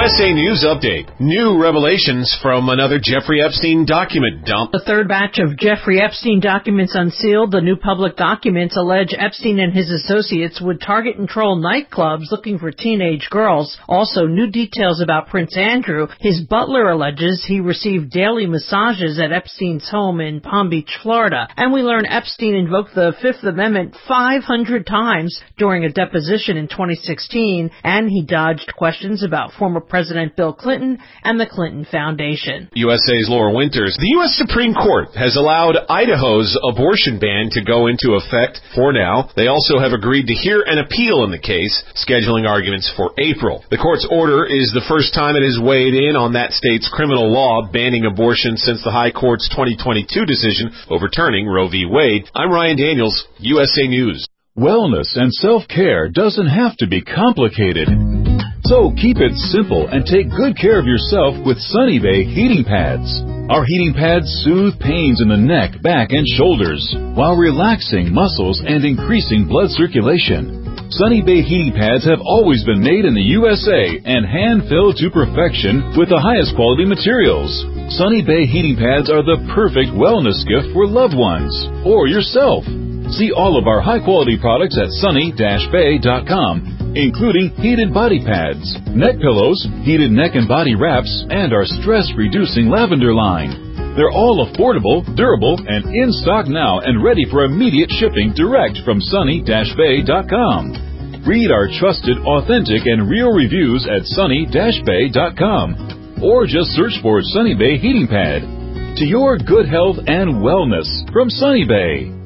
USA News Update. New revelations from another Jeffrey Epstein document dump. The third batch of Jeffrey Epstein documents unsealed. The new public documents allege Epstein and his associates would target and troll nightclubs looking for teenage girls. Also, new details about Prince Andrew. His butler alleges he received daily massages at Epstein's home in Palm Beach, Florida. And we learn Epstein invoked the Fifth Amendment 500 times during a deposition in 2016, and he dodged questions about former President Bill Clinton and the Clinton Foundation. USA's Laura Winters. The U.S. Supreme Court has allowed Idaho's abortion ban to go into effect for now. They also have agreed to hear an appeal in the case, scheduling arguments for April. The court's order is the first time it has weighed in on that state's criminal law banning abortion since the High Court's 2022 decision overturning Roe v. Wade. I'm Ryan Daniels, USA News. Wellness and self-care doesn't have to be complicated. So keep it simple and take good care of yourself with Sunny Bay heating pads. Our heating pads soothe pains in the neck, back, and shoulders while relaxing muscles and increasing blood circulation. Sunny Bay heating pads have always been made in the USA and hand-filled to perfection with the highest quality materials. Sunny Bay heating pads are the perfect wellness gift for loved ones or yourself. See all of our high-quality products at sunny-bay.com, including heated body pads, neck pillows, heated neck and body wraps, and our stress-reducing lavender line. They're all affordable, durable, and in stock now and ready for immediate shipping direct from sunny-bay.com. Read our trusted, authentic, and real reviews at sunny-bay.com, or just search for Sunny Bay Heating Pad. To your good health and wellness from Sunny Bay.